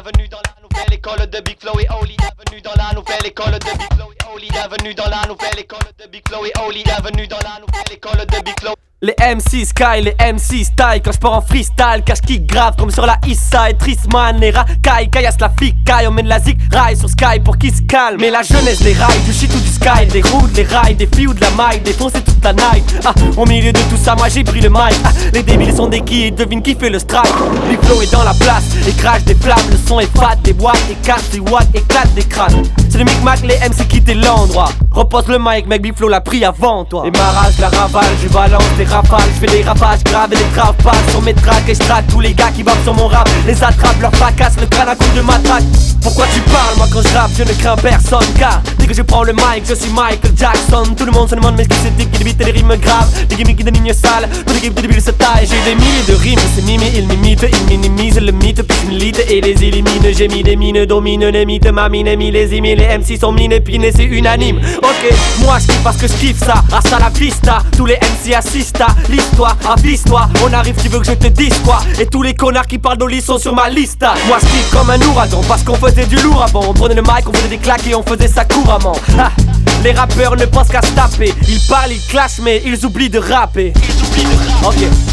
bienvenue dans la nouvelle école de Big Flo et Oli. Bienvenue dans la nouvelle école de Big Flo et Oli. Bienvenue dans la nouvelle école de Big Flo et Oli. Bienvenue dans la nouvelle école de Big Flo. Les MC Sky, les MC Style. Quand je pars en freestyle, cache kick grave comme sur la East Side. Trisman et Rakai, Kayas la flic, Kai. On mène la zik, rail sur Sky pour qu'il se calme. Mais la jeunesse, les rails, du shit ou du sky. Des routes, les rails, des filles ou de la maille. Défoncer toute la night. Au milieu de tout ça, moi j'ai pris le mic. Les débiles sont des qui, devine qui fait le strike. Big Flo est dans la place et crache des flammes. Le son est fat, des boîtes, écarte des watts, éclate des crânes. C'est le micmac, les MC quittent l'endroit. Repose le mic, mec, Big Flo l'a pris avant toi. Et ma rage, la ravale, je balance des rafales. Je fais des ravages graves et des travails sur mes tracks. Et je traque tous les gars qui bavent sur mon rap. Les attrape, leur fracasse le crâne à coups de matraque. Pourquoi tu parles, moi quand je rappe, je ne crains personne. Car dès que je prends le mic, je suis Michael Jackson. Tout le monde se demande mais ce que c'est dit qui débite les rimes graves. Des gimmicks de lignes sales, toute l'équipe de débiles se taille. J'ai des milliers de rimes, c'est mimé, ils m'imitent. Ils minimisent le mythe, puis je milite et les élimine. J'ai mis des mines, domine les mythes. Ma mine millésime, les MC sont mine épinés, c'est unanime. Ok, moi je kiffe parce que je kiffe ça. Hasta la vista, tous les MC assistent à l'histoire. Avise-toi, on arrive, tu veux que je te dise quoi? Et tous les connards qui parlent d'Oli sont sur ma liste. Moi je kiffe comme un ouragan parce qu'on faisait du lourd avant. On prenait le mic, on faisait des claques et on faisait ça couramment. Les rappeurs ne pensent qu'à se taper. Ils parlent, ils clashent mais ils oublient de rapper. Ok,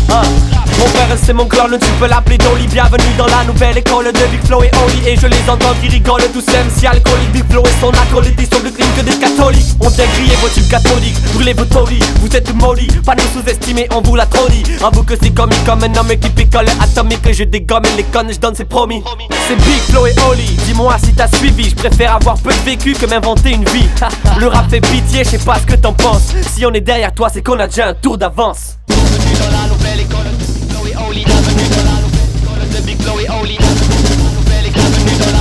mon frère c'est mon clone, tu peux l'appeler Dolly. Bienvenue dans la nouvelle école de Big Flo et Oli. Et je les entends qui rigolent, tous MC alcooliques. Big Flo et son acolyte, ils sont plus clean que des catholiques. On vient griller vos tubes catholiques, brûlez vos tolis. Vous êtes molly, pas nous sous-estimer, on vous l'a trop dit. Avoue que c'est comique comme un homme qui picole atomique. Que je dégomme les connes, je donne c'est promis. C'est Big Flo et Oli, dis-moi si t'as suivi. Je préfère avoir peu de vécu que m'inventer une vie. Le rap fait pitié, je sais pas ce que t'en penses. Si on est derrière toi, c'est qu'on a déjà un tour d'avance. Bienvenue dans la nouvelle école de Big Flo et Oli. Bienvenue dans la nouvelle école de Big Flo et Oli. Bienvenue dans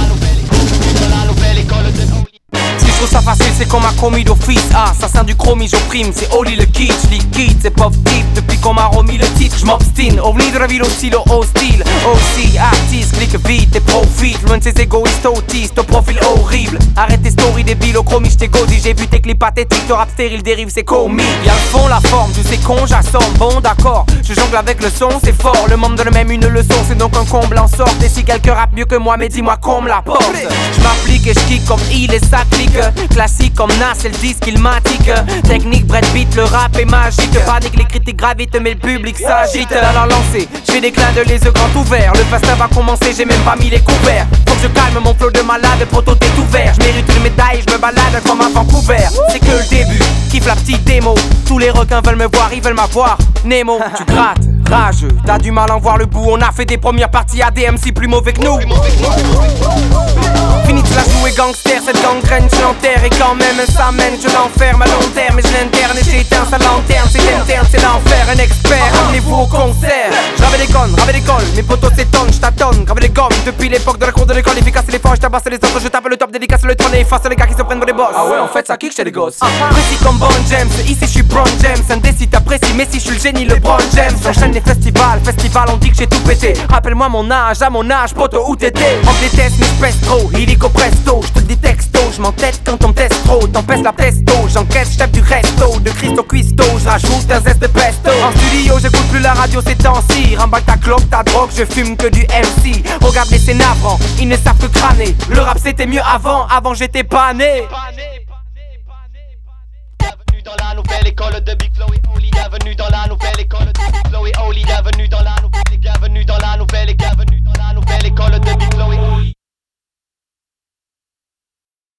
la nouvelle école de Oli. Si je trouve ça facile, c'est qu'on m'a commis d'office. Assassin du chromie, j'opprime, c'est Oli le kitsch. Liquide, c'est pop deep, depuis qu'on m'a remis le titre, j'm'obstine. Ovni de la ville au stylo hostile. Aussi artiste, clique vite et profite. Loin de ces égoïstes autistes, au profil horrible. Arrête tes stories débiles, au chromie, j't'ai gaudi. J'ai vu tes clips pathétiques, ton rap stérile dérive, c'est comique. Y'a le fond, la forme, tu sais con, j'assomme. Bon d'accord, je jongle avec le son, c'est fort. Le monde donne même une leçon, c'est donc un comble en sorte. Et si quelqu'un rappe mieux que moi, mais dis-moi qu'on me la porte. J'm'applique et j'kick comme il et ça clique. Classique comme Nas, c'est le disque ilmatique. Technique, Brad Beat, le rap est magique. Panique, les critiques gravitent, mais le public s'agite. Alors lancé, j'fais des clins de les yeux grands ouverts. Le festin va commencer, j'ai même pas mis les couverts. Faut que je calme mon flow de malade, poto t'es ouvert. J'mérite une médaille, j'me balade comme à Vancouver. C'est que le début, kiffe la petite démo. Tous les requins veulent me voir, ils veulent m'avoir. Nemo, tu grattes, rageux, t'as du mal à en voir le bout. On a fait des premières parties à DMC plus mauvais que nous. Fini de la jouer gangster, cette gangrène je l'enterre. Et quand même ça mène, je l'enferme à long terme. Et je l'interne et j'éteins sa lanterne. C'est interne, c'est l'enfer, un expert. Amenez-vous au concert. J'avais des connes, ravais l'école, mes potos s'étonnent, j'tâtonne. Gravé les gommes, depuis l'époque de la cour de l'école. Efficace les forts, j'tabasse les autres, je tape le top, dédicace le trône. Et efface les gars qui se prennent pour des boss. Ah ouais, en fait ça kick chez les gosses. Précis comme Bon James, ici je suis Bron James. Indécis t'apprécies, mais si je suis le génie, le Bron James. J'enchaîne les festivals, on dit que j'ai tout pété. Rappelle-moi mon âge, à mon âge, poto où t'étais. On déteste, mais j'pèse trop, illico presto. J'te dis texto, j'm'entête quand on me teste trop. T'empêches la pesto, j'encaisse, j'tape du resto. De Cristo Cuisto, j'rajoute un zeste de pesto. En studio, j'écoute plus la radio ces temps-ci. Remballe ta clope, ta drogue, je fume que du MC. Regarde les c'est navrant, ils ne savent que crâner. Le rap c'était mieux avant j'étais pas né. Bienvenue dans la nouvelle école de Big Flo et Oli. Bienvenue dans la nouvelle école de Big Flo et Oli. Bienvenue